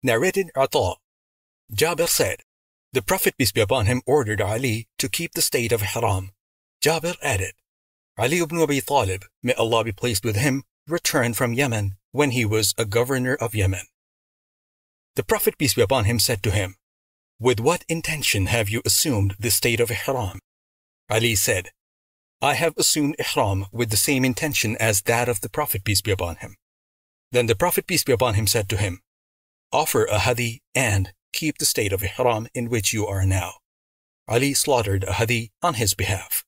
Narrated Ata. Jabir said, the Prophet peace be upon him ordered Ali to keep the state of Ihram. Jabir added, Ali ibn Abi Talib, may Allah be pleased with him, returned from Yemen when he was a governor of Yemen. The Prophet peace be upon him said to him, with what intention have you assumed the state of Ihram? Ali said, I have assumed Ihram with the same intention as that of the Prophet peace be upon him. Then the Prophet peace be upon him said to him, offer a hadi and keep the state of Ihram in which you are now. Ali slaughtered a hadi on his behalf.